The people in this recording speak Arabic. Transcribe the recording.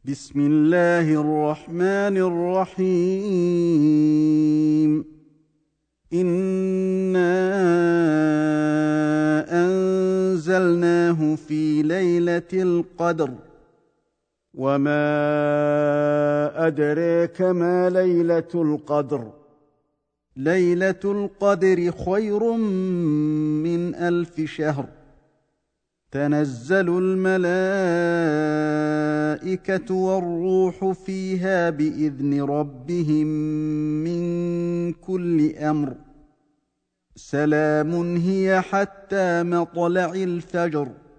بسم الله الرحمن الرحيم. إنا أنزلناه في ليلة القدر، وما أدريك ما ليلة القدر. ليلة القدر خير من 1000 شهر. تنزل الملائكة والروح فيها بإذن ربهم من كل أمر. سلام هي حتى مطلع الفجر.